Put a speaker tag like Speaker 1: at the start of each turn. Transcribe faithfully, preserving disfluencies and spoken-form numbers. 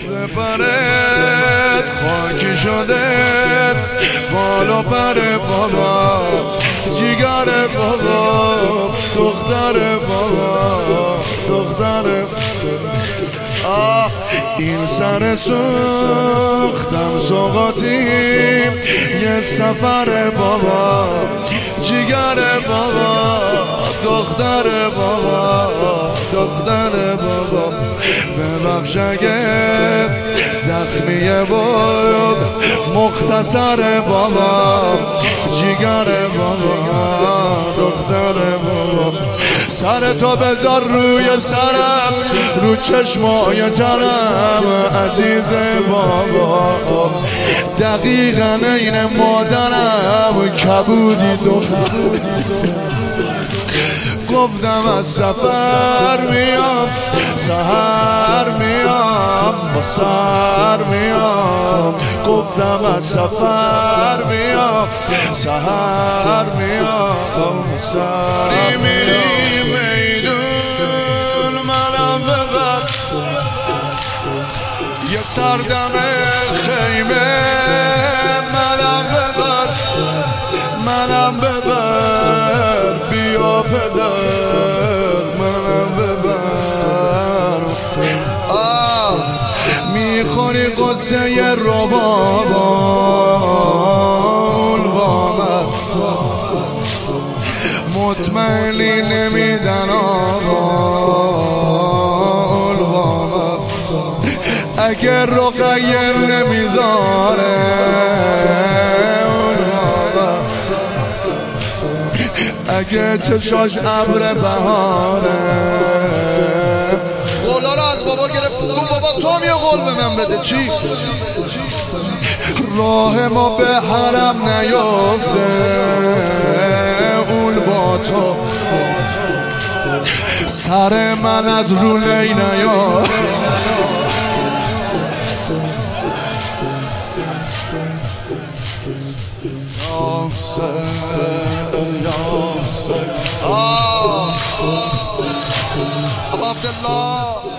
Speaker 1: سپرت خاکی شده بالا پر بابا جیگر بابا دختر بابا دختر آه این سر سوختم سوقاتیم یه سفر بابا جیگر بابا دختر بابا دختر بابا ببخش اگه زخمیه بود مختصر بابا جیگر بابا دختر بابا سر تو بذار روی سرم رو چشمای جانم عزیز بابا دقیقا این مادرم کبودی تو گفتم از سفر میام سهر میام با سر میام گفتم از سفر میام سهر میام سر میری میدون منم ببر یه سردم خیمه منم ببر منم ببر بیا پدر منم ببر آه میخوری قصه ربابان وامد مطمئنی نمیدن آقال وامد اگر رقیه نمیذاره اگه چشاش ابر بهاره قولا رو از بابا گرفت اون بابا تو هم یه قول به من بده چی؟ راه ما به حرم نیافته اون با تو سر من از رو لی نیافته Above the law